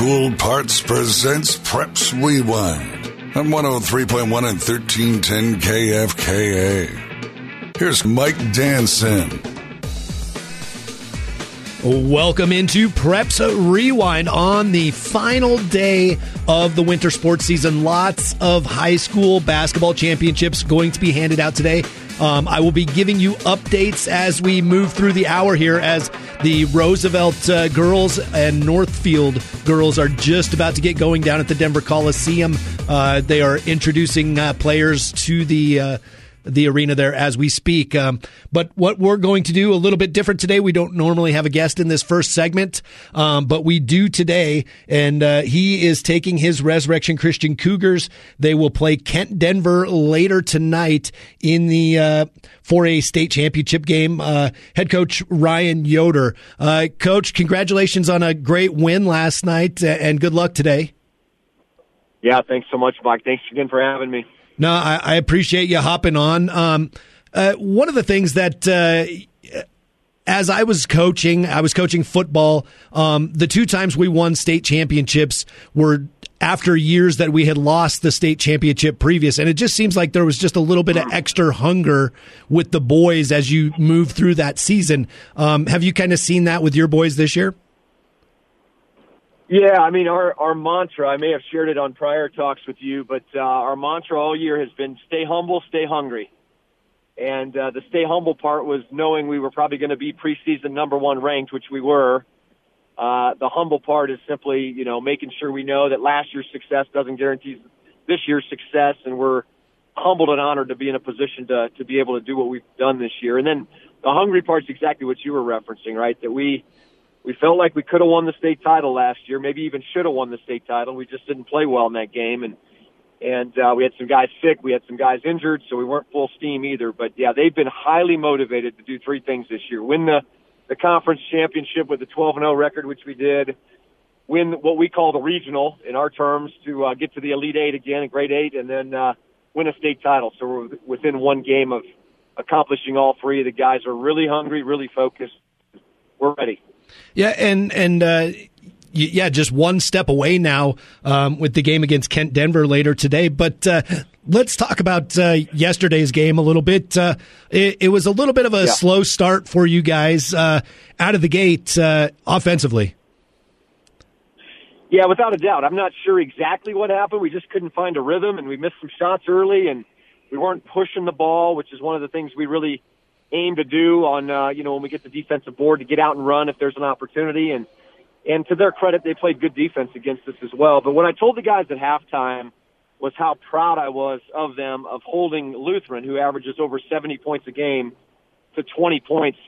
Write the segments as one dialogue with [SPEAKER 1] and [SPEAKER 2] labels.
[SPEAKER 1] Gould Parts presents Preps Rewind on 103.1 and 1310 KFKA. Here's Mike Danson.
[SPEAKER 2] Welcome into Preps Rewind on the final day of the winter sports season. Lots of high school basketball championships going to be handed out today. I will be giving you updates as we move through the hour here, as the Roosevelt girls and Northfield girls are just about to get going down at the Denver Coliseum. They are introducing players to the arena there as we speak. But what we're going to do a little bit different today, we don't normally have a guest in this first segment, but we do today, and he is taking his Resurrection Christian Cougars. They will play Kent Denver later tonight in the 4A state championship game. Head coach Ryan Yoder. Coach, congratulations on a great win last night, and good luck today.
[SPEAKER 3] Yeah, thanks so much, Mike. Thanks again for having me.
[SPEAKER 2] No, I appreciate you hopping on. One of the things that, as I was coaching football. The two times we won state championships were after years that we had lost the state championship previous. And it just seems like there was just a little bit of extra hunger with the boys as you move through that season. Have you kind of seen that with your boys this year?
[SPEAKER 3] Yeah, I mean, our mantra, I may have shared it on prior talks with you, but our mantra all year has been stay humble, stay hungry. And the stay humble part was knowing we were probably going to be preseason number one ranked, which we were. The humble part is simply, making sure we know that last year's success doesn't guarantee this year's success, and we're humbled and honored to be in a position to be able to do what we've done this year. And then the hungry part's exactly what you were referencing, right, that we felt like we could have won the state title last year, maybe even should have won the state title. We just didn't play well in that game, and we had some guys sick, we had some guys injured, so we weren't full steam either. But, yeah, they've been highly motivated to do three things this year: win the conference championship with a 12-0 record, which we did, win what we call the regional, in our terms, to get to the Elite Eight again, in grade 8, and then win a state title. So we're within one game of accomplishing all three. The guys are really hungry, really focused. We're ready.
[SPEAKER 2] Yeah, and just one step away now with the game against Kent Denver later today. But let's talk about yesterday's game a little bit. It was a little bit of a slow start for you guys out of the gate offensively.
[SPEAKER 3] Yeah, without a doubt. I'm not sure exactly what happened. We just couldn't find a rhythm, and we missed some shots early, and we weren't pushing the ball, which is one of the things we really aim to do on, when we get the defensive board, to get out and run if there's an opportunity. And to their credit, they played good defense against us as well. But what I told the guys at halftime was how proud I was of them, of holding Lutheran, who averages over 70 points a game, to 20 points.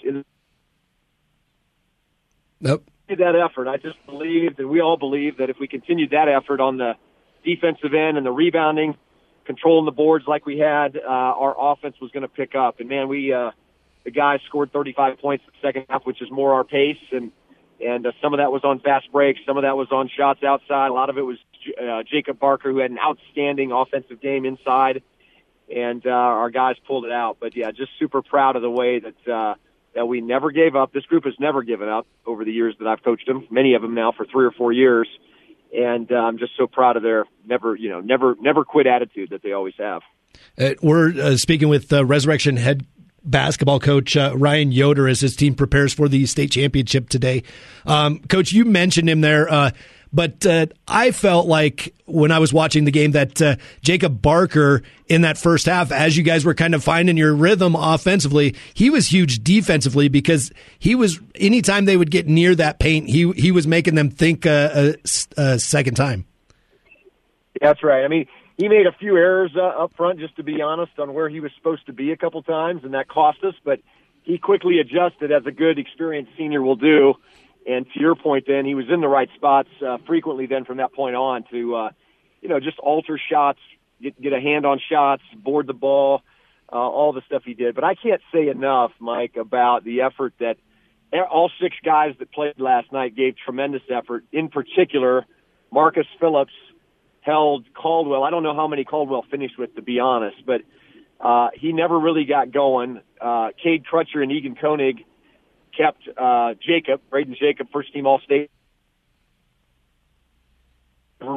[SPEAKER 2] Nope.
[SPEAKER 3] That effort. I just believed, and we all believe, that if we continued that effort on the defensive end and the rebounding, controlling the boards like we had, our offense was going to pick up. And, man, the guys scored 35 points in the second half, which is more our pace, and some of that was on fast breaks, some of that was on shots outside. A lot of it was Jacob Barker, who had an outstanding offensive game inside, and our guys pulled it out. But, yeah, just super proud of the way that we never gave up. This group has never given up over the years that I've coached them, many of them now for 3 or 4 years. And I'm just so proud of their never quit attitude that they always have.
[SPEAKER 2] We're speaking with Resurrection head basketball coach Ryan Yoder as his team prepares for the state championship today. Coach, you mentioned him there, but I felt like when I was watching the game that Jacob Barker in that first half, as you guys were kind of finding your rhythm offensively, he was huge defensively, because he was, anytime they would get near that paint, he was making them think a second time.
[SPEAKER 3] That's right. I mean, he made a few errors up front, just to be honest, on where he was supposed to be a couple times, and that cost us. But he quickly adjusted, as a good, experienced senior will do. And to your point, then, he was in the right spots frequently then from that point on to, just alter shots, get a hand on shots, board the ball, all the stuff he did. But I can't say enough, Mike, about the effort that all 6 guys that played last night gave tremendous effort. In particular, Marcus Phillips held Caldwell. I don't know how many Caldwell finished with, to be honest, but he never really got going. Cade Crutcher and Egan Koenig kept Braden Jacob, first-team All-State.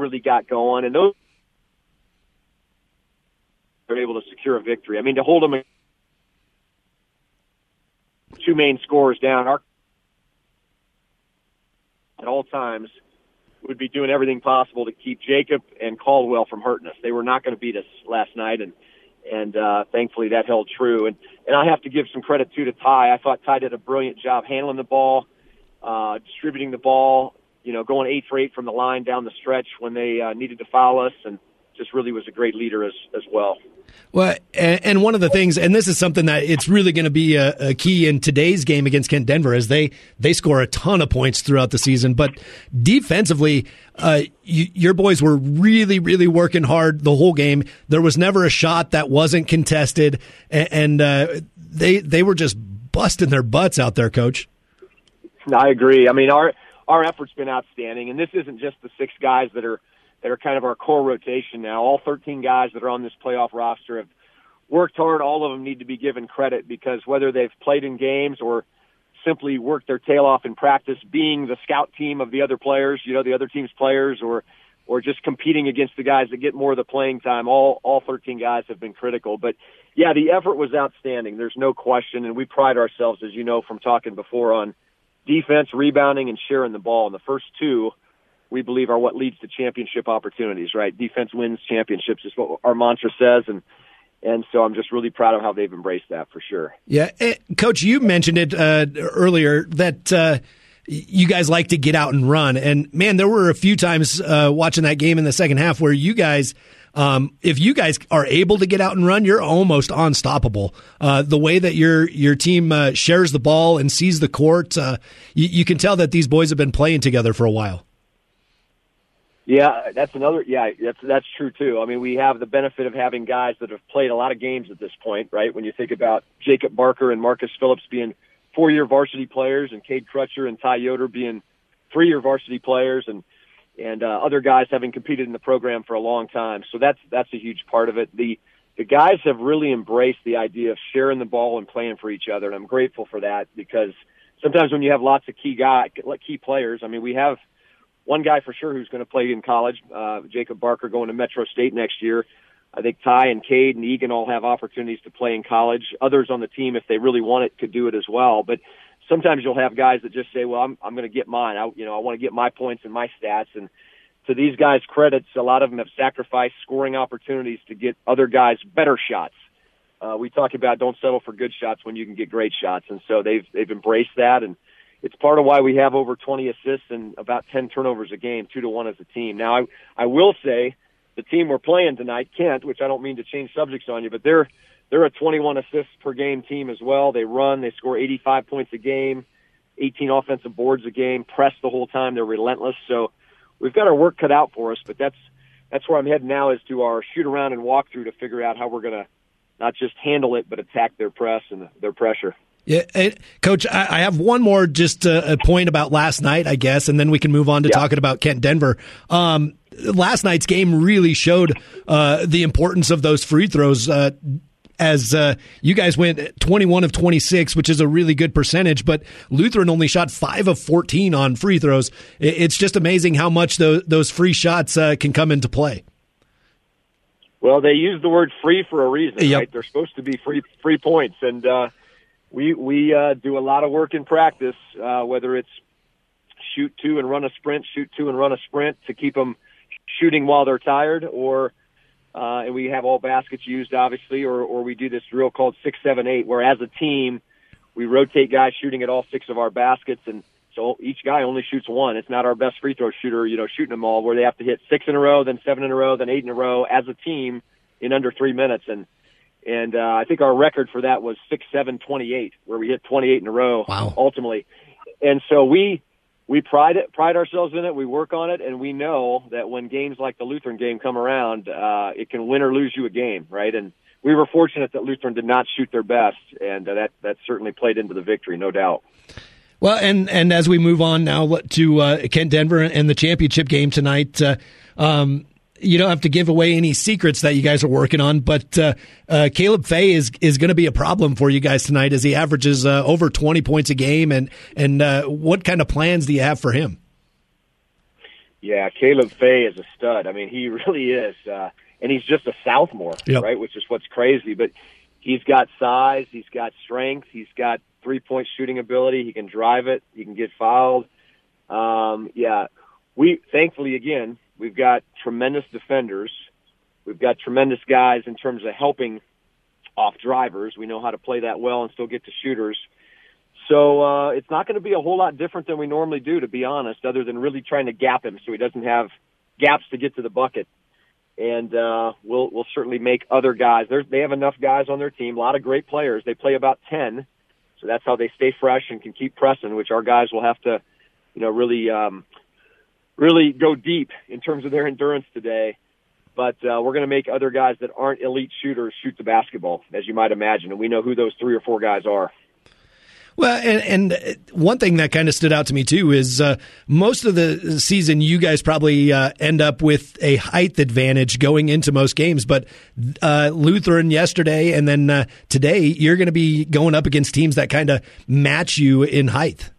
[SPEAKER 3] really got going, and those were able to secure a victory. I mean, to hold them 2 main scorers down, our at all times would be doing everything possible to keep Jacob and Caldwell from hurting us. They were not going to beat us last night, and thankfully that held true. And I have to give some credit to Ty. I thought Ty did a brilliant job handling the ball, distributing the ball, going 8 for 8 from the line down the stretch when they needed to foul us, and just really was a great leader as well.
[SPEAKER 2] Well, and one of the things, and this is something that it's really going to be a key in today's game against Kent Denver, is they score a ton of points throughout the season. But defensively, your boys were really, really working hard the whole game. There was never a shot that wasn't contested, and they were just busting their butts out there, Coach.
[SPEAKER 3] I agree. I mean, our effort's been outstanding, and this isn't just the 6 guys that are kind of our core rotation now. All 13 guys that are on this playoff roster have worked hard. All of them need to be given credit, because whether they've played in games or simply worked their tail off in practice, being the scout team of the other players, the other team's players, or just competing against the guys that get more of the playing time, all 13 guys have been critical. But, yeah, the effort was outstanding. There's no question, and we pride ourselves, as you know from talking before, on defense, rebounding, and sharing the ball. And the first 2, we believe, are what leads to championship opportunities, right? Defense wins championships is what our mantra says, and so I'm just really proud of how they've embraced that for sure.
[SPEAKER 2] Yeah, Coach, you mentioned it earlier that you guys like to get out and run, and man, there were a few times watching that game in the second half where you guys, if you guys are able to get out and run, you're almost unstoppable. The way that your team shares the ball and sees the court, you can tell that these boys have been playing together for a while.
[SPEAKER 3] Yeah, that's true too. I mean, we have the benefit of having guys that have played a lot of games at this point, right? When you think about Jacob Barker and Marcus Phillips being 4-year varsity players, and Cade Crutcher and Ty Yoder being 3-year varsity players, and other guys having competed in the program for a long time. So that's a huge part of it. The guys have really embraced the idea of sharing the ball and playing for each other, and I'm grateful for that, because sometimes when you have lots of key players, I mean, we have one guy for sure who's going to play in college, Jacob Barker, going to Metro State next year. I think Ty and Cade and Egan all have opportunities to play in college. Others on the team, if they really want it, could do it as well. But sometimes you'll have guys that just say, well, I'm going to get mine. I want to get my points and my stats. And to these guys' credits, a lot of them have sacrificed scoring opportunities to get other guys better shots. We talk about don't settle for good shots when you can get great shots. And so they've embraced that, and it's part of why we have over 20 assists and about 10 turnovers a game, 2-1 as a team. Now, I will say the team we're playing tonight, Kent, which I don't mean to change subjects on you, but they're a 21 assists per game team as well. They run, they score 85 points a game, 18 offensive boards a game, press the whole time. They're relentless. So we've got our work cut out for us, but that's where I'm heading now, is to our shoot around and walk through to figure out how we're going to not just handle it, but attack their press and their pressure.
[SPEAKER 2] Yeah, Coach, I have one more just a point about last night, I guess, and then we can move on to talking about Kent Denver. Last night's game really showed the importance of those free throws, as you guys went 21 of 26, which is a really good percentage, but Lutheran only shot 5 of 14 on free throws. It's just amazing how much those free shots can come into play.
[SPEAKER 3] Well, they use the word free for a reason, right? They're supposed to be free points, and we do a lot of work in practice, whether it's shoot 2 and run a sprint, shoot 2 and run a sprint to keep them shooting while they're tired, or and we have all baskets used, obviously, or we do this drill called 6-7-8, where as a team we rotate guys shooting at all 6 of our baskets, and so each guy only shoots 1. It's not our best free throw shooter, shooting them all, where they have to hit 6 in a row, then 7 in a row, then 8 in a row as a team in under 3 minutes. And I think our record for that was 6-7-28, where we hit 28 in a row.
[SPEAKER 2] Wow.
[SPEAKER 3] Ultimately. And so we pride ourselves in it. We work on it, and we know that when games like the Lutheran game come around, it can win or lose you a game, right? And we were fortunate that Lutheran did not shoot their best, and that certainly played into the victory, no doubt.
[SPEAKER 2] Well, and as we move on now to Kent Denver and the championship game tonight, you don't have to give away any secrets that you guys are working on, but Caleb Fay is going to be a problem for you guys tonight, as he averages over 20 points a game. And what kind of plans do you have for him?
[SPEAKER 3] Yeah, Caleb Fay is a stud. I mean, he really is. And he's just a sophomore, right, which is what's crazy. But he's got size, he's got strength, he's got three-point shooting ability, he can drive it, he can get fouled. Thankfully, again, we've got tremendous defenders. We've got tremendous guys in terms of helping off drivers. We know how to play that well and still get to shooters. So it's not going to be a whole lot different than we normally do, to be honest, other than really trying to gap him so he doesn't have gaps to get to the bucket. And we'll certainly make other guys. They have enough guys on their team, a lot of great players. They play about 10, so that's how they stay fresh and can keep pressing, which our guys will have to, really go deep in terms of their endurance today. But we're going to make other guys that aren't elite shooters shoot the basketball, as you might imagine, and we know who those 3 or 4 guys are.
[SPEAKER 2] Well, and one thing that kind of stood out to me, too, is most of the season you guys probably end up with a height advantage going into most games. But Lutheran yesterday and then today, you're going to be going up against teams that kind of match you in height.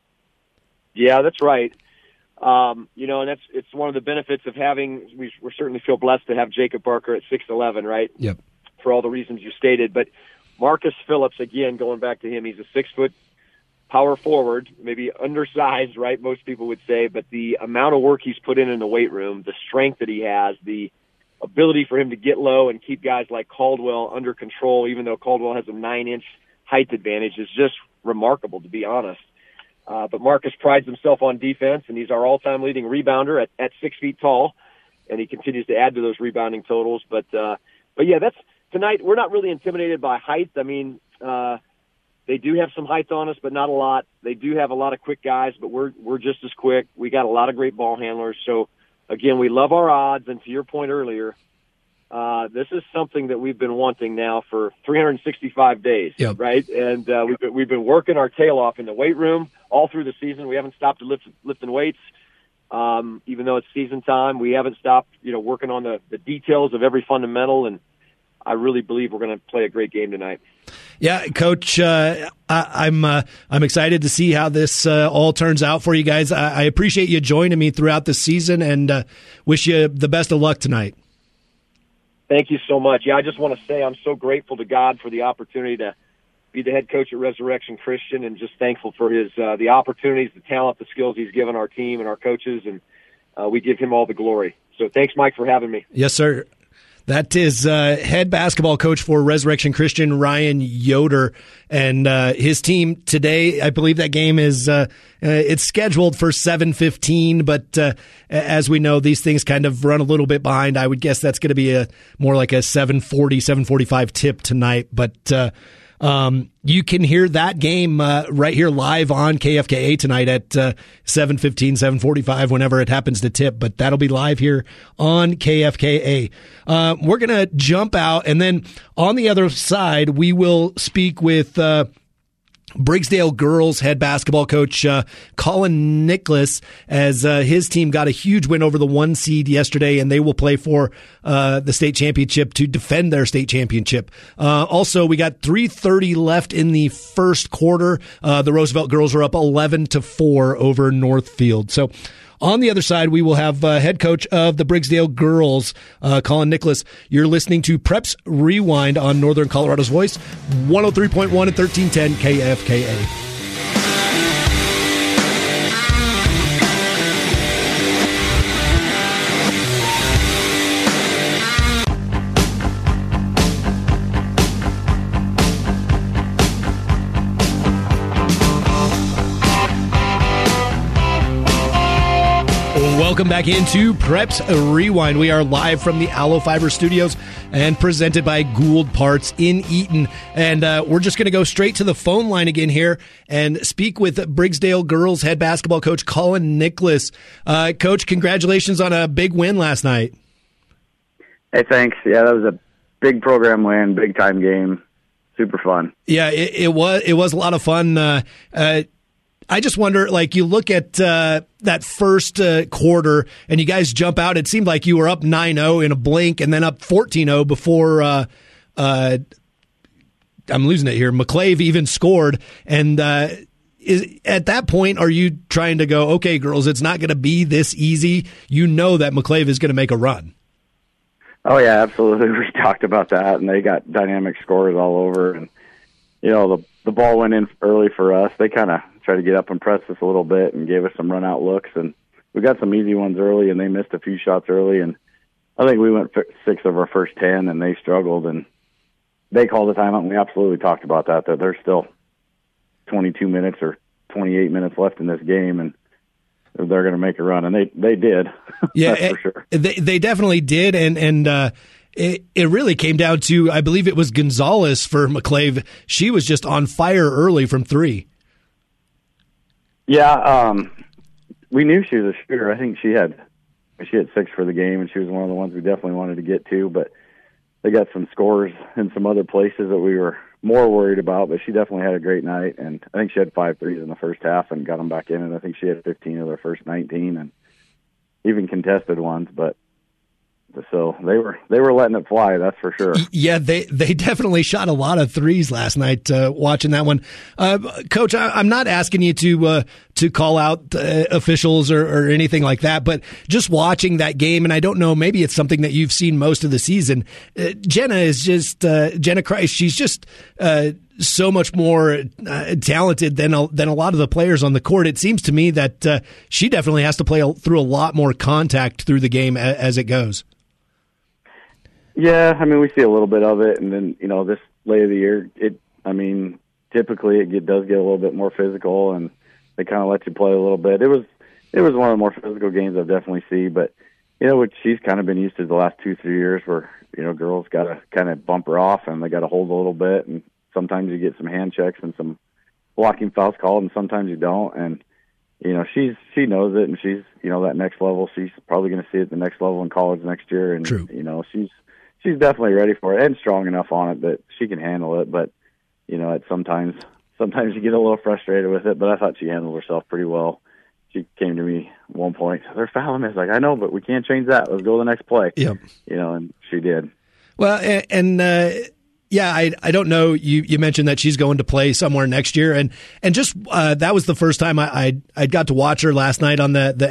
[SPEAKER 3] Yeah, that's right. And it's one of the benefits of having, we certainly feel blessed to have Jacob Barker at 6'11", right?
[SPEAKER 2] Yep.
[SPEAKER 3] For all the reasons you stated. But Marcus Phillips, again, going back to him, he's a 6-foot power forward, maybe undersized, right? Most people would say, but the amount of work he's put in the weight room, the strength that he has, the ability for him to get low and keep guys like Caldwell under control, even though Caldwell has a 9-inch height advantage, is just remarkable, to be honest. But Marcus prides himself on defense, and he's our all-time leading rebounder at 6 feet tall, and he continues to add to those rebounding totals. But yeah, tonight we're not really intimidated by height. I mean, they do have some height on us, but not a lot. They do have a lot of quick guys, but we're just as quick. We got a lot of great ball handlers. So, again, we love our odds, and to your point earlier, this is something that we've been wanting now for 365 days, right? And we've been working our tail off in the weight room all through the season. We haven't stopped lifting weights. Even though it's season time, we haven't stopped, working on the details of every fundamental, and I really believe we're going to play a great game tonight.
[SPEAKER 2] Yeah, Coach, I'm excited to see how this all turns out for you guys. I appreciate you joining me throughout the season, and wish you the best of luck tonight.
[SPEAKER 3] Thank you so much. Yeah, I just want to say I'm so grateful to God for the opportunity to be the head coach at Resurrection Christian, and just thankful for his the opportunities, the talent, the skills he's given our team and our coaches, and we give him all the glory. So thanks, Mike, for having me. Yes, sir.
[SPEAKER 2] That is head basketball coach for Resurrection Christian, Ryan Yoder, and his team today. I believe that game is it's scheduled for 7:15, but as we know, these things kind of run a little bit behind. I would guess that's going to be more like a 7:40, 7:45 tip tonight, but you can hear that game right here live on KFKA tonight at 7:15, 7:45, whenever it happens to tip. But that'll be live here on KFKA. We're going to jump out, and then on the other side, we will speak with Briggsdale girls head basketball coach Colin Nicholas, as his team got a huge win over the 1 seed yesterday, and they will play for the state championship to defend their state championship. Also, we got 3:30 left in the first quarter. The Roosevelt girls are up 11-4 over Northfield. So on the other side, we will have head coach of the Briggsdale girls, Colin Nicholas. You're listening to Preps Rewind on Northern Colorado's Voice, 103.1 and 1310 KFKA. Welcome back into Preps Rewind. We are live from the Aloe Fiber Studios and presented by Gould Parts in Eaton. And we're just going to go straight to the phone line again here and speak with Briggsdale girls head basketball coach Colin Nicholas. Coach, congratulations on a big win last night.
[SPEAKER 4] Hey, thanks. Yeah, that was a big program win, big time game, super fun.
[SPEAKER 2] Yeah, it was a lot of fun. I just wonder, like, you look at that first quarter and you guys jump out. It seemed like you were up 9-0 in a blink and then up 14-0 before I'm losing it here. McClave even scored. And at that point, are you trying to go, okay, girls, it's not going to be this easy? You know that McClave is going to make a run.
[SPEAKER 4] Oh, yeah, absolutely. We talked about that, and they got dynamic scores all over. And, the ball went in early for us. They kind of tried to get up and press us a little bit and gave us some run-out looks. And we got some easy ones early, and they missed a few shots early. And I think we went 6 of our first 10, and they struggled. And they called a timeout, and we absolutely talked about that there's still 22 minutes or 28 minutes left in this game, and they're going to make a run, and they did.
[SPEAKER 2] Yeah,
[SPEAKER 4] that's for sure.
[SPEAKER 2] They definitely did, and it really came down to, I believe it was Gonzalez for McClave. She was just on fire early from 3.
[SPEAKER 4] Yeah, we knew she was a shooter. I think she had 6 for the game, and she was one of the ones we definitely wanted to get to, but they got some scores in some other places that we were more worried about, but she definitely had a great night, and I think she had 5 threes in the first half and got them back in, and I think she had 15 of their first 19 and even contested ones, but so they were letting it fly, that's for sure.
[SPEAKER 2] Yeah, they definitely shot a lot of threes last night. Watching that one, Coach, I'm not asking you to call out officials or anything like that, but just watching that game, and I don't know, maybe it's something that you've seen most of the season. Jenna is just Jenna Christ. She's just so much more talented than a lot of the players on the court. It seems to me that she definitely has to play through a lot more contact through the game as it goes.
[SPEAKER 4] Yeah, I mean, we see a little bit of it, and then, this late of the year, typically it does get a little bit more physical, and they kind of let you play a little bit. It was one of the more physical games I've definitely seen, but, what she's kind of been used to the last 2-3 years where, girls got to kind of bump her off, and they got to hold a little bit, and sometimes you get some hand checks and some blocking fouls called, and sometimes you don't, and, she knows it, and she's, that next level, she's probably going to see it at the next level in college next year, and,
[SPEAKER 2] True.
[SPEAKER 4] She's definitely ready for it and strong enough on it that she can handle it. But, sometimes you get a little frustrated with it, but I thought she handled herself pretty well. She came to me at one point, they're fouling me. I was like, I know, but we can't change that. Let's go to the next play.
[SPEAKER 2] Yep.
[SPEAKER 4] And she did.
[SPEAKER 2] Well, yeah, I don't know. You mentioned that she's going to play somewhere next year, and just that was the first time I got to watch her last night on the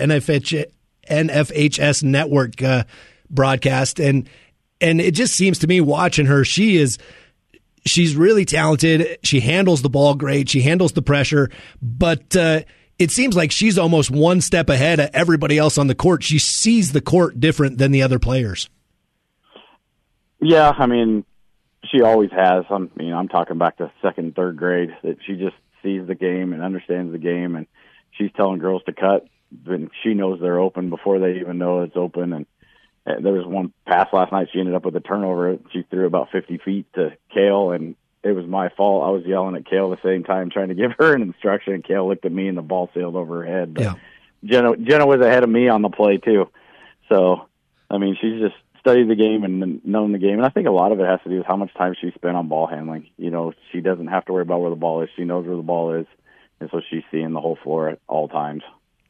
[SPEAKER 2] NFHS network broadcast, and it just seems to me watching her, she's really talented. She handles the ball great. She handles the pressure, but it seems like she's almost one step ahead of everybody else on the court. She sees the court different than the other players.
[SPEAKER 4] Yeah, I mean, she always has. I'm talking back to 2nd, 3rd grade, that she just sees the game and understands the game, and she's telling girls to cut, and she knows they're open before they even know it's open. And there was one pass last night. She ended up with a turnover. She threw about 50 feet to Kale, and it was my fault. I was yelling at Kale at the same time, trying to give her an instruction, and Kale looked at me, and the ball sailed over her head. But yeah. Jenna was ahead of me on the play, too. So, I mean, she's just studied the game and known the game. And I think a lot of it has to do with how much time she spent on ball handling. She doesn't have to worry about where the ball is. She knows where the ball is, and so she's seeing the whole floor at all times.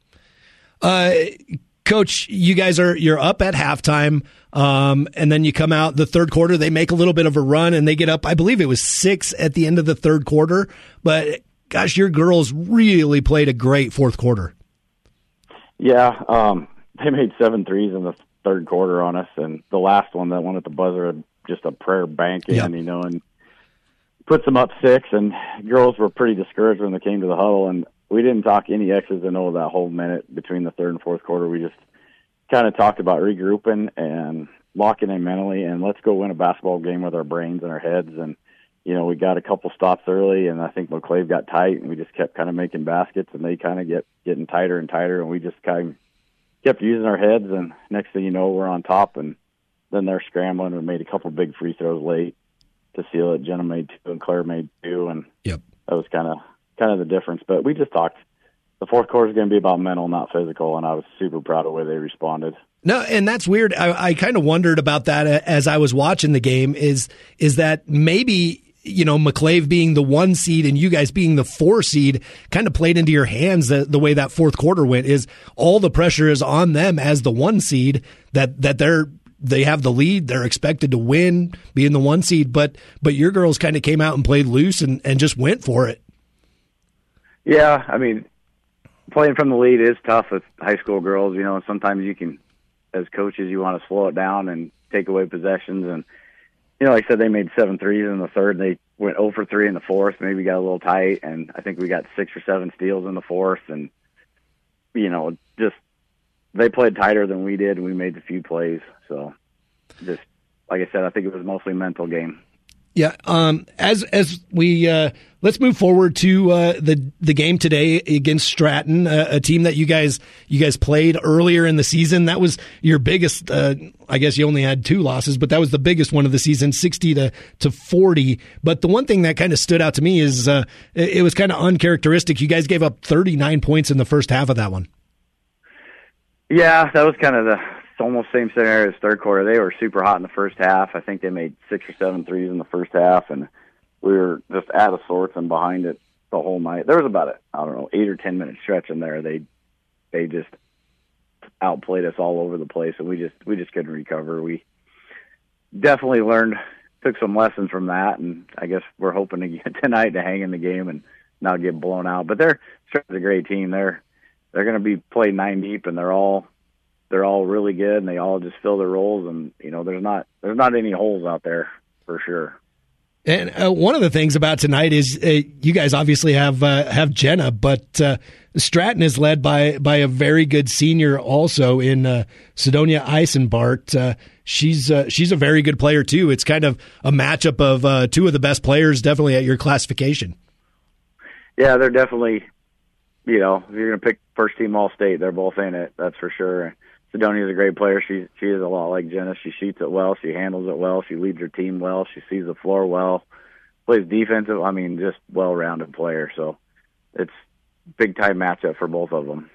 [SPEAKER 2] Coach, you guys you're up at halftime, and then you come out the third quarter. They make a little bit of a run, and they get up. I believe it was 6 at the end of the third quarter. But gosh, your girls really played a great fourth quarter.
[SPEAKER 4] Yeah, they made 7 threes in the third quarter on us, and the last one, that one at the buzzer, just a prayer bank in, and puts them up 6. And girls were pretty discouraged when they came to the huddle, and we didn't talk any X's and O's that whole minute between the third and fourth quarter. We just kind of talked about regrouping and locking in mentally, and let's go win a basketball game with our brains and our heads. And, we got a couple stops early, and I think McClave got tight, and we just kept kind of making baskets, and they kind of getting tighter and tighter, and we just kind of kept using our heads, and next thing you know, we're on top, and then they're scrambling and made a couple big free throws late to seal it. Jenna made 2, and Claire made 2, and that was kind of the difference. But we just talked, the fourth quarter is going to be about mental, not physical, and I was super proud of the way they responded.
[SPEAKER 2] No, and that's weird. I kind of wondered about that as I was watching the game, is that maybe, McClave being the 1 seed and you guys being the 4 seed kind of played into your hands the way that fourth quarter went, is all the pressure is on them as the 1 seed, that they have the lead, they're expected to win being the 1 seed, but your girls kind of came out and played loose and just went for it.
[SPEAKER 4] Yeah, I mean, playing from the lead is tough with high school girls, you know, and sometimes you can, as coaches, you want to slow it down and take away possessions. And, you know, like I said, they made 7 threes in the third, and they went 0 for 3 in the fourth, maybe got a little tight, and I think we got 6 or 7 steals in the fourth. And, you know, just they played tighter than we did, and we made a few plays. So, just like I said, I think it was mostly a mental game.
[SPEAKER 2] Yeah. As we let's move forward to the game today against Stratton, a team that you guys played earlier in the season. That was your biggest. I guess you only had 2 losses, but that was the biggest one of the season, 60-40. But the one thing that kind of stood out to me is it was kind of uncharacteristic. You guys gave up 39 points in the first half of that one.
[SPEAKER 4] Yeah, that was kind of almost same scenario as third quarter. They were super hot in the first half. I think they made 6 or 7 threes in the first half, and we were just out of sorts and behind it the whole night. There was about 8 or 10 minute stretch in there. They just outplayed us all over the place, and we just couldn't recover. We definitely took some lessons from that, and I guess we're hoping to get tonight to hang in the game and not get blown out. But they're a great team. They're going to be played 9 deep, and they're all really good, and they all just fill their roles. And you know, there's not any holes out there for sure.
[SPEAKER 2] And one of the things about tonight is you guys obviously have Jenna, but Stratton is led by a very good senior also in Sidonia Eisenbart. She's a very good player too. It's kind of a matchup of 2 of the best players, definitely at your classification.
[SPEAKER 4] Yeah, they're definitely. You know, if you're going to pick first team All-State, they're both in it. That's for sure. Sidonia's a great player. She is a lot like Jenna. She shoots it well. She handles it well. She leads her team well. She sees the floor well. Plays defensive. I mean, just well-rounded player. So it's big-time matchup for both of them.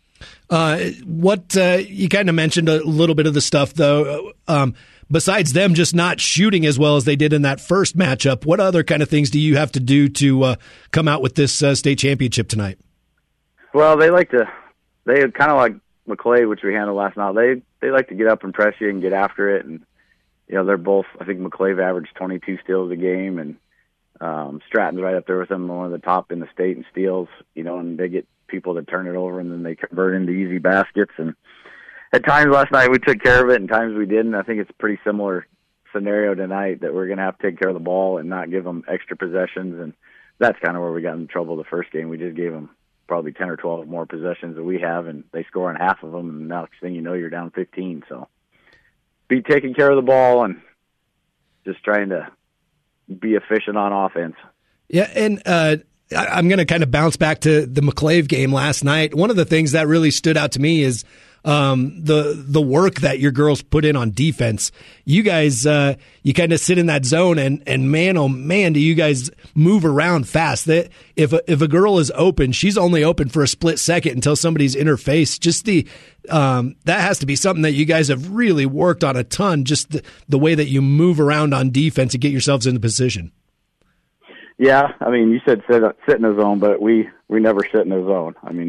[SPEAKER 2] You kind of mentioned a little bit of the stuff, though. Besides them just not shooting as well as they did in that first matchup, what other kind of things do you have to do to come out with this state championship tonight?
[SPEAKER 4] Well, they kind of like McClave, which we handled last night. They like to get up and press you and get after it. And, you know, they're both, I think McClave averaged 22 steals a game, and Stratton's right up there with them, one of the top in the state in steals, you know, and they get people to turn it over, and then they convert into easy baskets. And at times last night we took care of it, and times we didn't. I think it's a pretty similar scenario tonight that we're going to have to take care of the ball and not give them extra possessions. And that's kind of where we got in trouble the first game. We just gave them probably 10 or 12 more possessions than we have, and they score on half of them, and now next thing you know, you're down 15. So be taking care of the ball and just trying to be efficient on offense.
[SPEAKER 2] Yeah, and I'm going to kind of bounce back to the McClave game last night. One of the things that really stood out to me is the work that your girls put in on defense. You guys, you kind of sit in that zone, and man, oh man, do you guys move around fast. That if a girl is open, she's only open for a split second until somebody's in her face. Just that has to be something that you guys have really worked on a ton. Just the way that you move around on defense and get yourselves into position.
[SPEAKER 4] Yeah, I mean, you said sit in the zone, but we never sit in the zone. I mean,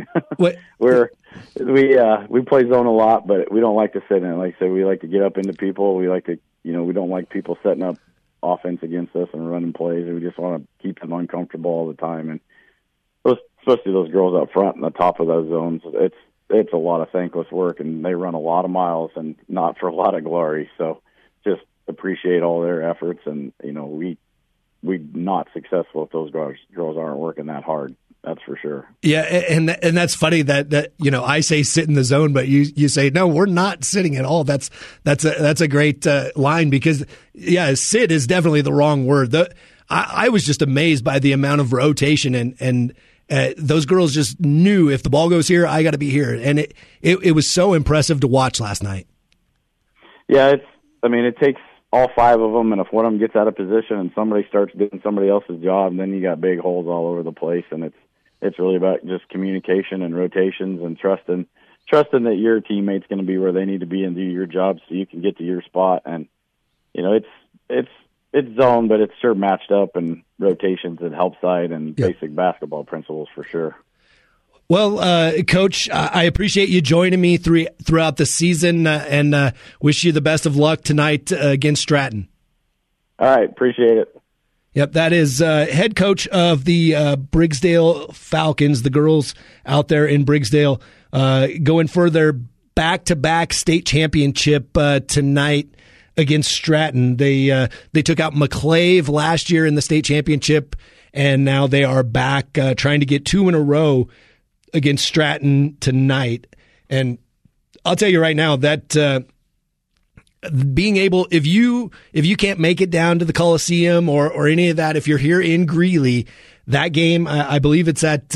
[SPEAKER 4] we play zone a lot, but we don't like to sit in it. Like I said, we like to get up into people. We like to, you know, we don't like people setting up offense against us and running plays. We just want to keep them uncomfortable all the time. And especially those girls up front in the top of those zones, it's a lot of thankless work, and they run a lot of miles and not for a lot of glory. So just appreciate all their efforts, and you know, we're not successful if those girls aren't working that hard. That's for sure. Yeah,
[SPEAKER 2] and that's funny that you know, I say sit in the zone, but you say no, we're not sitting at all. That's a great line, because yeah, sit is definitely the wrong word. I was just amazed by the amount of rotation, and those girls just knew if the ball goes here, I got to be here, and it was so impressive to watch last night. Yeah,
[SPEAKER 4] it takes all 5 of them, and if one of them gets out of position and somebody starts doing somebody else's job, then you got big holes all over the place. And it's really about just communication and rotations and trusting that your teammate's going to be where they need to be and do your job so you can get to your spot. And you know, it's zone, but it's sure matched up and rotations and help side and basic basketball principles for sure.
[SPEAKER 2] Well, Coach, I appreciate you joining me throughout the season, and wish you the best of luck tonight against Stratton.
[SPEAKER 4] All right, appreciate it.
[SPEAKER 2] Yep, that is head coach of the Brigsdale Falcons, the girls out there in Brigsdale, going for their back-to-back state championship tonight against Stratton. They took out McClave last year in the state championship, and now they are back trying to get 2 in a row against Stratton tonight. And I'll tell you right now that being able, if you can't make it down to the Coliseum or any of that, if you're here in Greeley, that game, I believe it's at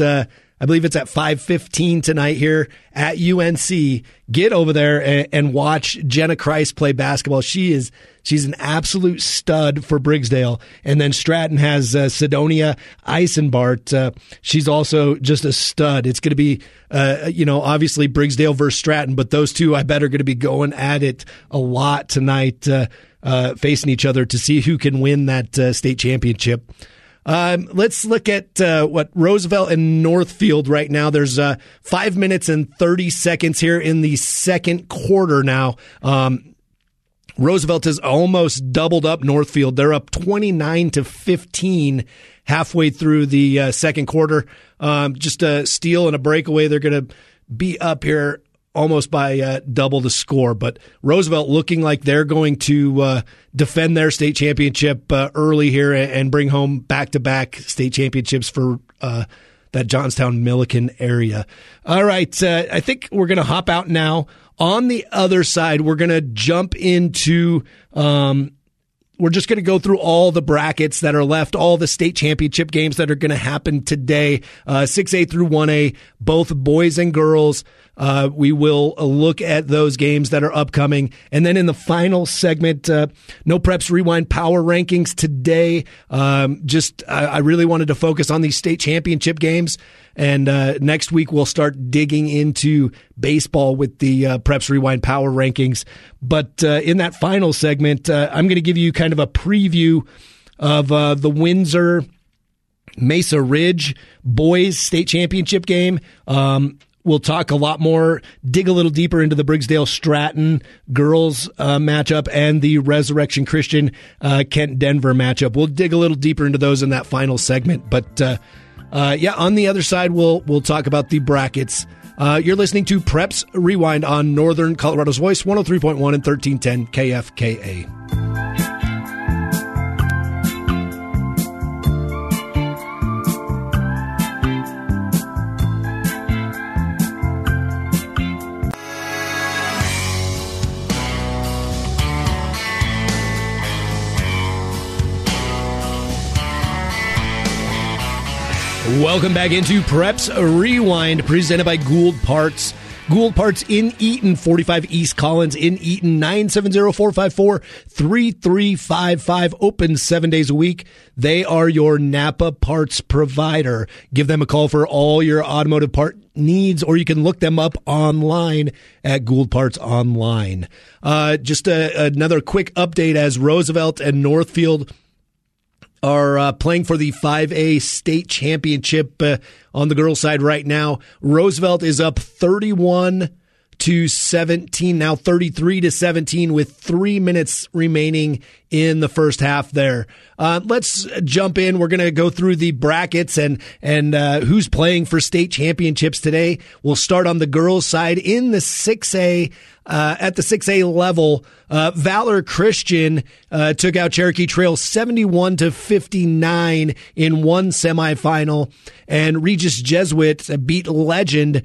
[SPEAKER 2] 5:15 tonight here at UNC. Get over there and watch Jenna Christ play basketball. She's an absolute stud for Brigsdale. And then Stratton has Sidonia Eisenbart. She's also just a stud. It's going to be, obviously Brigsdale versus Stratton, but those two, I bet, are going to be going at it a lot tonight, facing each other to see who can win that state championship. Let's look at what Roosevelt and Northfield right now. There's 5 minutes and 30 seconds here in the second quarter now. Roosevelt has almost doubled up Northfield. They're up 29-15 halfway through the second quarter. Just a steal and a breakaway. They're going to be up here almost by double the score. But Roosevelt looking like they're going to defend their state championship early here and bring home back-to-back state championships for that Johnstown-Milliken area. All right, I think we're going to hop out now. On the other side, we're going to jump into we're just going to go through all the brackets that are left, all the state championship games that are going to happen today, 6A through 1A, both boys and girls. We will look at those games that are upcoming. And then in the final segment, No Preps Rewind Power Rankings today. I really wanted to focus on these state championship games. And next week, we'll start digging into baseball with the Preps Rewind Power Rankings. But in that final segment, I'm going to give you kind of a preview of the Windsor Mesa Ridge boys state championship game. We'll talk a lot more, dig a little deeper into the Brigsdale Stratton girls matchup and the Resurrection Christian Kent Denver matchup. We'll dig a little deeper into those in that final segment. But on the other side, we'll talk about the brackets. You're listening to Preps Rewind on Northern Colorado's Voice, 103.1 and 1310 KFKA. Welcome back into Preps Rewind, presented by Gould Parts. Gould Parts in Eaton, 45 East Collins in Eaton, 970-454-3355, open 7 days a week. They are your Napa parts provider. Give them a call for all your automotive part needs, or you can look them up online at Gould Parts Online. Just another quick update as Roosevelt and Northfield are playing for the 5A state championship on the girls' side right now. Roosevelt is up 31-17, now 33-17 with 3 minutes remaining in the first half there. Let's jump in. We're going to go through the brackets and who's playing for state championships today. We'll start on the girls' side in the 6A. At the 6A level, Valor Christian took out Cherokee Trail 71-59 in one semifinal, and Regis Jesuit beat Legend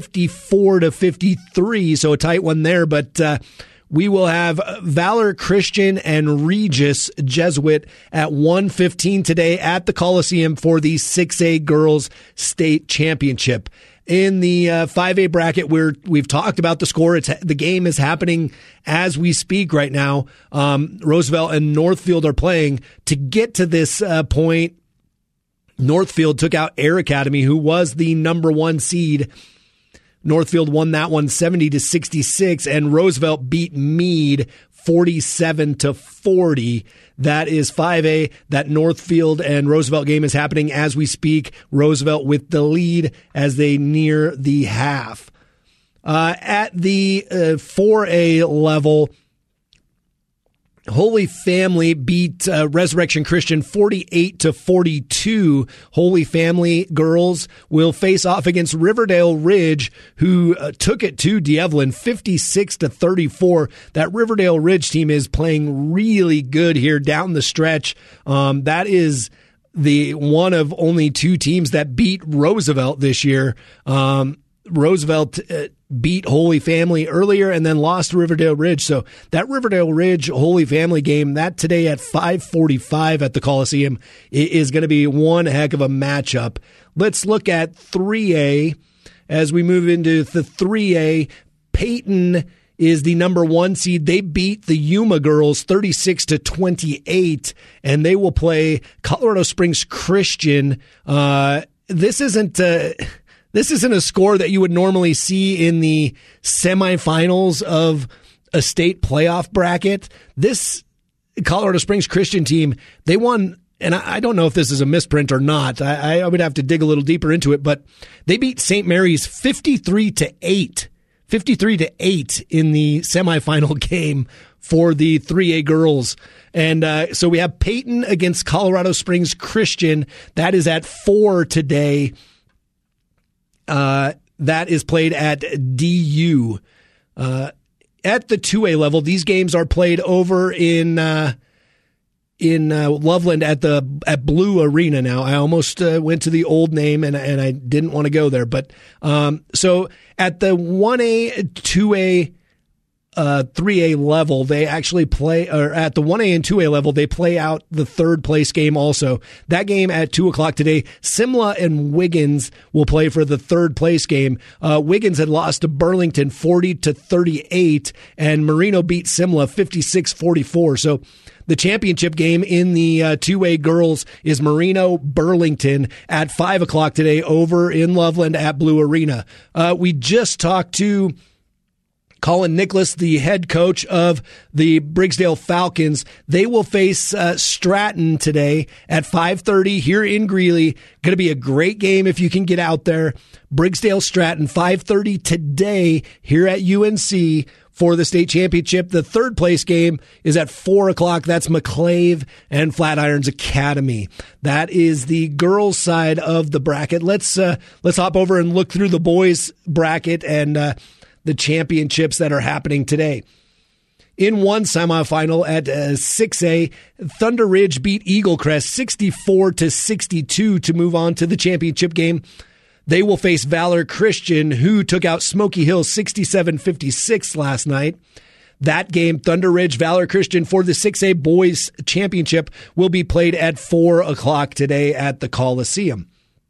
[SPEAKER 2] 54-53, so a tight one there. But we will have Valor Christian and Regis Jesuit at 1:15 today at the Coliseum for the 6A Girls State Championship. In the 5A bracket, we've talked about the score. The game is happening as we speak right now. Roosevelt and Northfield are playing. To get to this point, Northfield took out Air Academy, who was the number 1 seed. Northfield won that one 70-66, and Roosevelt beat Meade 47-40. That is 5A. That Northfield and Roosevelt game is happening as we speak. Roosevelt with the lead as they near the half. At the 4A level, Holy Family beat Resurrection Christian 48-42. Holy Family girls will face off against Riverdale Ridge, who took it to D'Evelyn 56-34. That Riverdale Ridge team is playing really good here down the stretch. That is the one of only two teams that beat Roosevelt this year. Roosevelt beat Holy Family earlier and then lost to Riverdale Ridge. So that Riverdale Ridge Holy Family game, that today at 5:45 at the Coliseum, is going to be one heck of a matchup. Let's look at 3A. As we move into the 3A, Peyton is the number 1 seed. They beat the Yuma girls 36-28, and they will play Colorado Springs Christian. This isn't a score that you would normally see in the semifinals of a state playoff bracket. This Colorado Springs Christian team, they won, and I don't know if this is a misprint or not. I would have to dig a little deeper into it, but they beat St. Mary's 53-8 in the semifinal game for the 3A girls. And so we have Peyton against Colorado Springs Christian. That is at 4 today. That is played at DU. At the 2A level, these games are played over in Loveland at Blue Arena now. I almost went to the old name and I didn't want to go there. But so at the 1A, 2A, 3A level, they actually play, or at the 1A and 2A level, they play out the third place game also. That game at 2:00 today, Simla and Wiggins will play for the third place game. Wiggins had lost to Burlington 40-38, and Marino beat Simla 56-44. So the championship game in the 2A girls is Marino Burlington at 5:00 today over in Loveland at Blue Arena. We just talked to Colin Nicholas, the head coach of the Brigsdale Falcons. They will face Stratton today at 5:30 here in Greeley. Going to be a great game if you can get out there. Brigsdale Stratton, 5:30 today here at UNC for the state championship. The third place game is at 4:00. That's McClave and Flatirons Academy. That is the girls' side of the bracket. Let's hop over and look through the boys' bracket and the championships that are happening today. In one semifinal at 6A, Thunder Ridge beat Eagle Crest 64-62 to move on to the championship game. They will face Valor Christian, who took out Smoky Hill 67-56 last night. That game, Thunder Ridge, Valor Christian for the 6A boys championship, will be played at 4:00 today at the Coliseum.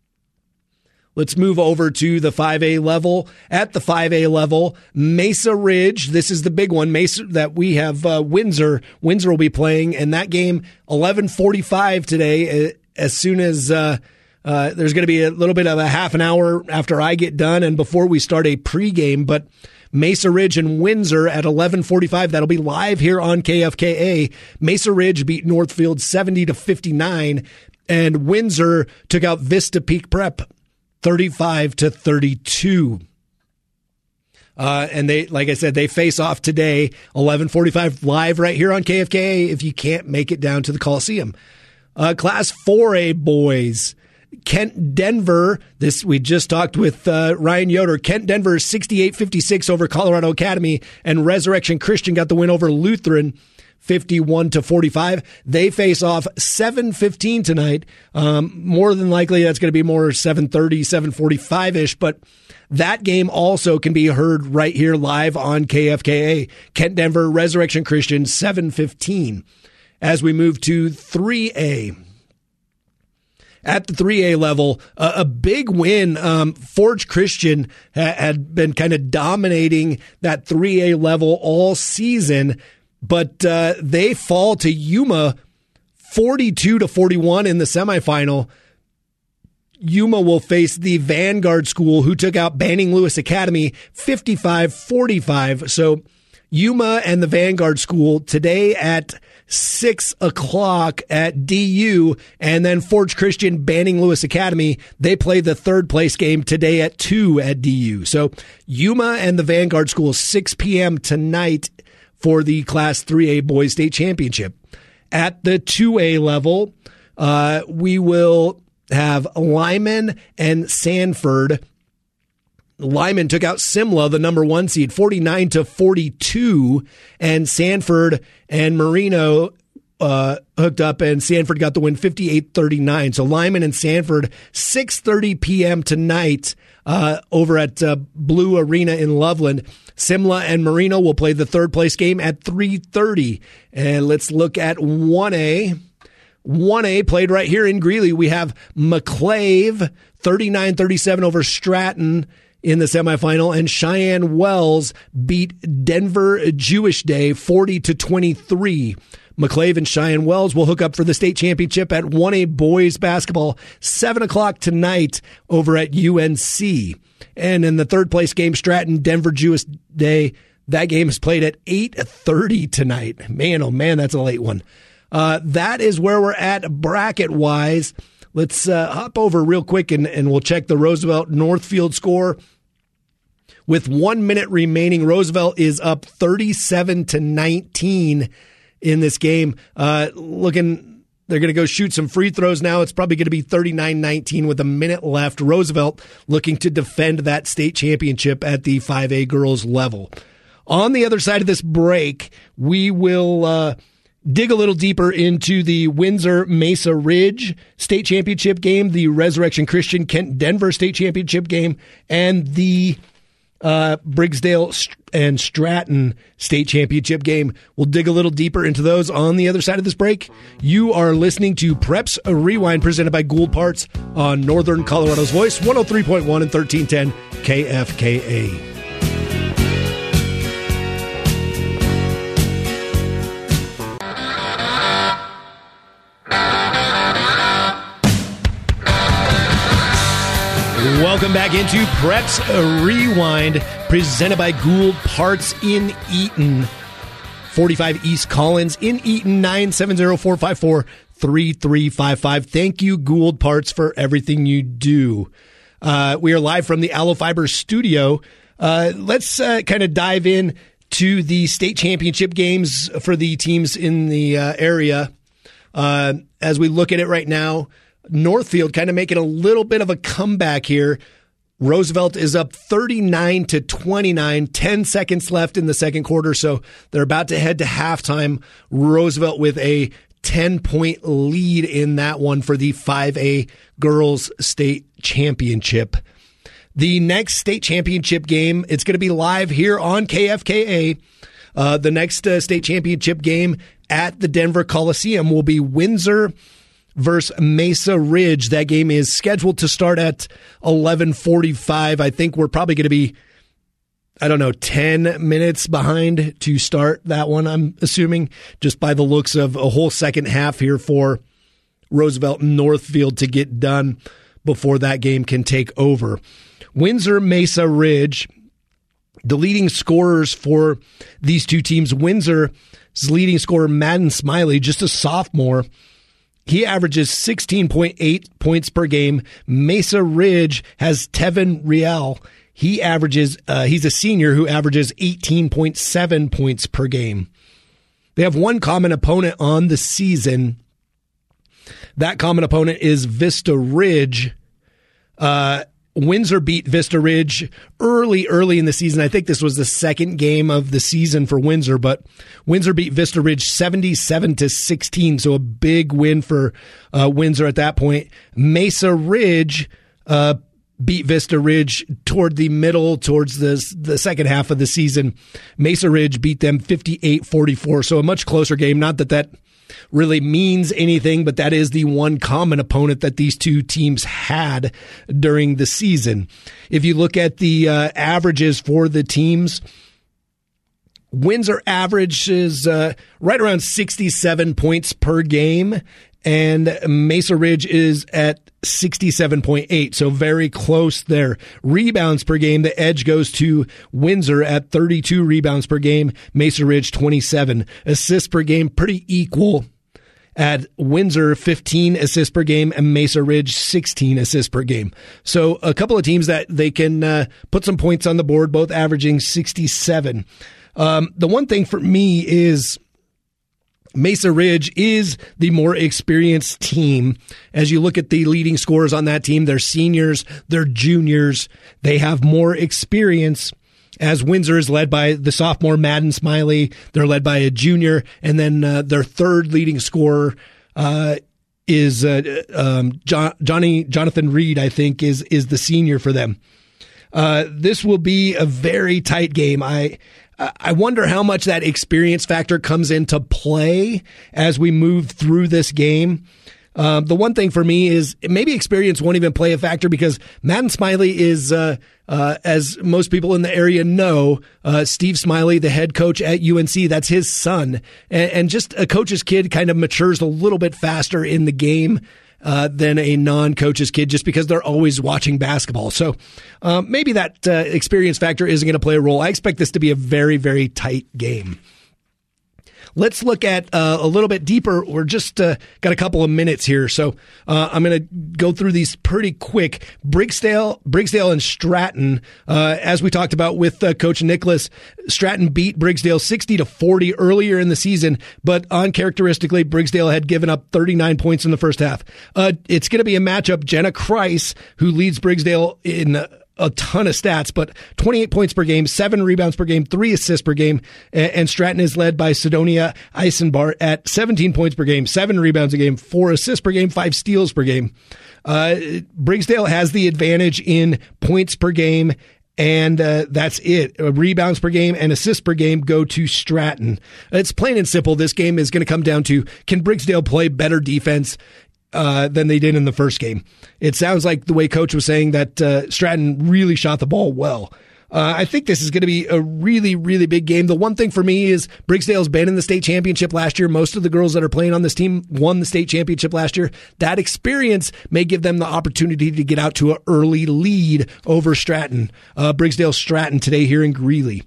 [SPEAKER 2] Let's move over to the 5A level. At the 5A level, Mesa Ridge, this is the big one. Mesa, that we have Windsor. Windsor will be playing, and that game, 11:45 today, as soon as there's going to be a little bit of a half an hour after I get done and before we start a pregame. But Mesa Ridge and Windsor at 11:45. That'll be live here on KFKA. Mesa Ridge beat Northfield 70-59, and Windsor took out Vista Peak Prep 35-32. And they, like I said, they face off today, 11:45 live right here on KFKA if you can't make it down to the Coliseum. Class 4A boys, Kent Denver, this we just talked with Ryan Yoder. Kent Denver 68-56 over Colorado Academy, and Resurrection Christian got the win over Lutheran 51-45. They face off 7:15 tonight. More than likely, that's going to be more 7:30, 7:45-ish, but that game also can be heard right here live on KFKA. Kent Denver, Resurrection Christian, 7:15. As we move to 3A. At the 3A level, a big win. Forge Christian had been kind of dominating that 3A level all season, but they fall to Yuma 42-41 in the semifinal. Yuma will face the Vanguard School, who took out Banning Lewis Academy 55-45. So Yuma and the Vanguard School today at 6:00 at DU, and then Forge Christian, Banning Lewis Academy, they play the third place game today at 2 at DU. So Yuma and the Vanguard School, 6 p.m. tonight for the Class 3A Boys State Championship. At the 2A level, we will have Lyman and Sanford. Lyman took out Simla, the number 1 seed, 49-42, and Sanford and Marino hooked up, and Sanford got the win 58-39. So Lyman and Sanford, 6:30 p.m. tonight over at Blue Arena in Loveland. Simla and Marino will play the third place game at 3:30. And let's look at 1A. 1A played right here in Greeley. We have McClave, 39-37 over Stratton in the semifinal, and Cheyenne Wells beat Denver Jewish Day 40-23. McClave and Cheyenne Wells will hook up for the state championship at 1A boys basketball, 7 o'clock tonight over at UNC. And in the third place game, Stratton, Denver Jewish Day, that game is played at 8:30 tonight. Man, oh man, that's a late one. That is where we're at bracket-wise. Let's hop over real quick and we'll check the Roosevelt Northfield score. With 1 minute remaining, Roosevelt is up 37-19 in this game. They're going to go shoot some free throws now. It's probably going to be 39-19 with a minute left. Roosevelt looking to defend that state championship at the 5A girls level. On the other side of this break, we will dig a little deeper into the Windsor-Mesa Ridge State Championship game, the Resurrection Christian Kent-Denver State Championship game, and the Briggsdale and Stratton State Championship game. We'll dig a little deeper into those on the other side of this break. You are listening to Preps Rewind, presented by Gould Parts on Northern Colorado's Voice, 103.1 and 1310 KFKA. Welcome back into Preps Rewind, presented by Gould Parts in Eaton. 45 East Collins in Eaton, 970-454-3355. Thank you, Gould Parts, for everything you do. We are live from the Aloe Fiber studio. Let's kind of dive in to the state championship games for the teams in the area. As we look at it right now, Northfield kind of making a little bit of a comeback here. Roosevelt is up 39-29, 10 seconds left in the second quarter, so they're about to head to halftime. Roosevelt with a 10-point lead in that one for the 5A Girls State Championship. The next state championship game, it's going to be live here on KFKA. The next state championship game at the Denver Coliseum will be Windsor versus Mesa Ridge. That game is scheduled to start at 11:45. I think we're probably going to be, 10 minutes behind to start that one, I'm assuming, just by the looks of a whole second half here for Roosevelt and Northfield to get done before that game can take over. Windsor Mesa Ridge, the leading scorers for these two teams. Windsor's leading scorer, Madden Smiley, just a sophomore, he averages 16.8 points per game. Mesa Ridge has Tevin Riel. He averages, he's a senior who averages 18.7 points per game. They have one common opponent on the season. That common opponent is Vista Ridge. Windsor beat Vista Ridge early in the season. I think this was the second game of the season for Windsor, but Windsor beat Vista Ridge 77-16, so a big win for Windsor at that point. Mesa Ridge beat Vista Ridge towards the second half of the season. Mesa Ridge beat them 58-44, so a much closer game. Not that really means anything, but that is the one common opponent that these two teams had during the season. If you look at the averages for the teams, Windsor averages right around 67 points per game, and Mesa Ridge is at 67.8, so very close there. Rebounds per game, the edge goes to Windsor at 32 rebounds per game, Mesa Ridge 27. Assists per game, pretty equal at Windsor, 15 assists per game, and Mesa Ridge 16 assists per game. So a couple of teams that they can put some points on the board, both averaging 67. The one thing for me is Mesa Ridge is the more experienced team. As you look at the leading scorers on that team, they're seniors, they're juniors, they have more experience. As Windsor is led by the sophomore Madden Smiley, they're led by a junior, and then their third leading scorer is Jonathan Reed, I think, is the senior for them. This will be a very tight game. I wonder how much that experience factor comes into play as we move through this game. The one thing for me is maybe experience won't even play a factor because Madden Smiley is, as most people in the area know, Steve Smiley, the head coach at UNC, that's his son. And just a coach's kid kind of matures a little bit faster in the game than a non-coach's kid just because they're always watching basketball. So maybe that experience factor isn't going to play a role. I expect this to be a very, very tight game. Let's look at a little bit deeper. We're just got a couple of minutes here, so I'm going to go through these pretty quick. Briggsdale and Stratton, as we talked about with Coach Nicholas, Stratton beat Briggsdale 60-40 earlier in the season, but uncharacteristically, Briggsdale had given up 39 points in the first half. It's going to be a matchup. Jenna Kreis, who leads Briggsdale in a ton of stats, but 28 points per game, 7 rebounds per game, 3 assists per game. And Stratton is led by Sidonia Eisenbart at 17 points per game, 7 rebounds a game, 4 assists per game, 5 steals per game. Briggsdale has the advantage in points per game, and that's it. Rebounds per game and assists per game go to Stratton. It's plain and simple. This game is going to come down to, can Briggsdale play better defense than they did in the first game? It sounds like the way Coach was saying that Stratton really shot the ball well. I think this is going to be a really, really big game. The one thing for me is Briggsdale's been in the state championship last year. Most of the girls that are playing on this team won the state championship last year. That experience may give them the opportunity to get out to an early lead over Stratton. Briggsdale Stratton today here in Greeley.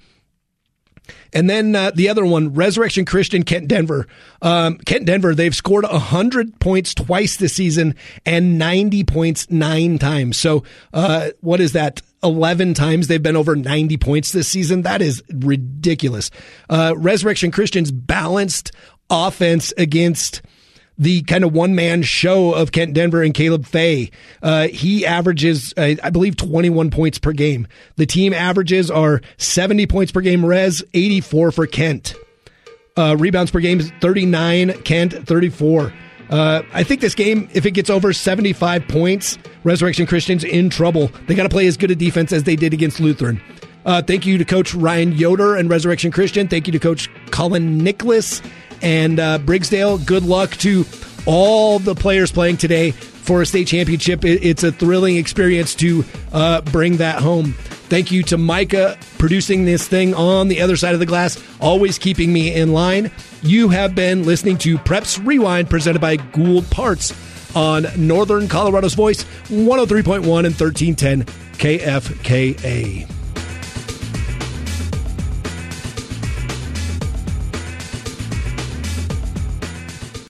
[SPEAKER 2] And then the other one, Resurrection Christian, Kent Denver. Kent Denver, they've scored 100 points twice this season and 90 points 9 times. So what is that? 11 times they've been over 90 points this season. That is ridiculous. Resurrection Christian's balanced offense against the kind of one-man show of Kent Denver and Caleb Fay. He averages, I believe, 21 points per game. The team averages are 70 points per game, Res, 84 for Kent. Rebounds per game is 39, Kent, 34. I think this game, if it gets over 75 points, Resurrection Christian's in trouble. They got to play as good a defense as they did against Lutheran. Thank you to Coach Ryan Yoder and Resurrection Christian. Thank you to Coach Colin Nicholas and Briggsdale. Good luck to all the players playing today for a state championship. It's a thrilling experience to bring that home. Thank you to Micah producing this thing on the other side of the glass, always keeping me in line. You have been listening to Preps Rewind presented by Gould Parts on Northern Colorado's Voice, 103.1 and 1310 KFKA.